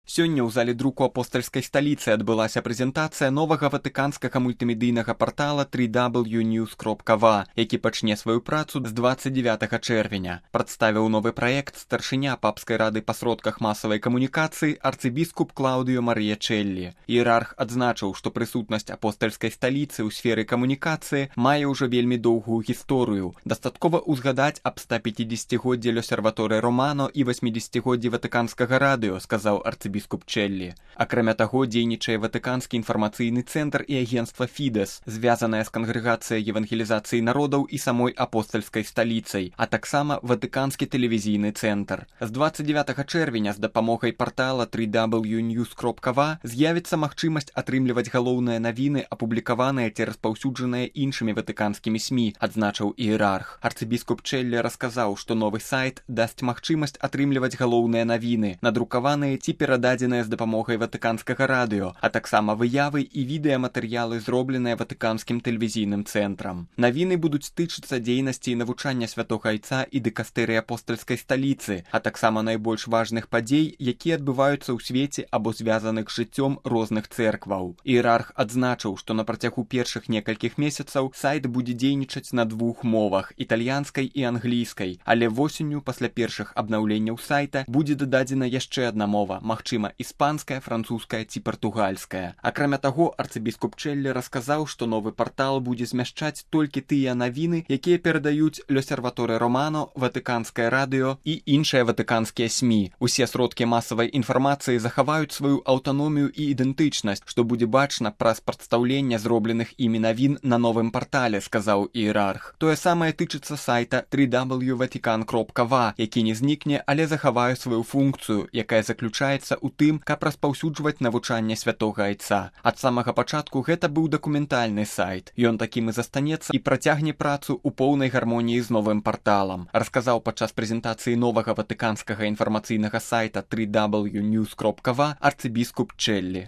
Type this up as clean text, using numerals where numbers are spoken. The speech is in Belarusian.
Сёння ў зале друку апостальскай сталіцы адбылася прэзентацыя новага ватыканскага мультымедыйнага партала www.news.va, які пачне сваю працу з 29 чэрвеня. Прадставіў новы праект старшыня папскай рады па сродках масавай камунікацыі арцыбіскуп Клаўдыё Марыя Чэллі. Іерарх адзначыў, што прысутнасць апостальскай сталіцы ў сферы камунікацыі мае ўжо вельмі доўгую гісторыю. Дастаткова ўзгадаць аб 150-годдзі Л'осерваторе Романо і 80-годдзі ватыканскага радыё, сказаў арцыбіскуп Чэллі. Акрамя таго, дзейнічае ватыканскі інфармацыйны цэнтр і агенцтва Фідэс, звязанае з кангрэгацыяй евангелізацыі народаў і самой апостальскай сталіцай, а таксама ватыканскі тэлевізійны цэнтр. З 29 чэрвеня з дапамогай партала www.news.va з'явіцца магчымасць атрымліваць галоўныя навіны, апублікаваныя ці распаўсюджаныя іншымі ватыканскімі СМІ, адзначыў іерарх. Арцыбіскуп Чэллі расказаў, што новы сайт дасць магчымасць атрымліваць галоўныя навіны, надрукаваныя ці перададзеныя з дапамогай ватыканскага радыё, а таксама выявы і відэаматэрыялы, зробленыя ватыканскім тэлевізійным цэнтрам. Навіны будуць тычыцца дзейнасці і навучання святога айца і дыкастэрыі апостальскай сталіцы, а таксама найбольш важных падзей, якія адбываюцца ў свеце або звязаных з жыццём розных цэркваў. Іерарх адзначыў, што на працягу першых некалькіх месяцаў сайт будзе дзейнічаць на двух мовах – італьянскай і англійскай, але восенню пасля першых абнаўленняў сайта будзе дададзена яшчэ адна мова, магчыма, іспанская, французская ці партугальская. Акрамя таго, арцыбіскуп Чэллі расказаў, што новы партал будзе змяшчаць толькі тыя навіны, якія перадаюць Л'осерваторе Романо, ватыканскае радыё і іншыя ватыканскія СМІ. Усе сродкі масавай інфармацыі захаваюць сваю аўтаномію і ідэнтычнасць, што будзе бачна праз прадстаўленне зробленых імі навін на новым партале, сказаў іерарх. Тое самае тычыцца сайта www.vatican.va, які не знікне, але захавае сваю функцыю, якая заключаецца ў тым, каб распаўсюджваць навучанне святога айца. Ад самага пачатку гэта быў дакументальны сайт. Ён такім і застанецца і працягне працу ў поўнай гармоніі з новым парталам, расказаў падчас прэзентацыі новага ватыканскага інфармацыйнага сайта www.news.va арцыбіскуп Чэллі.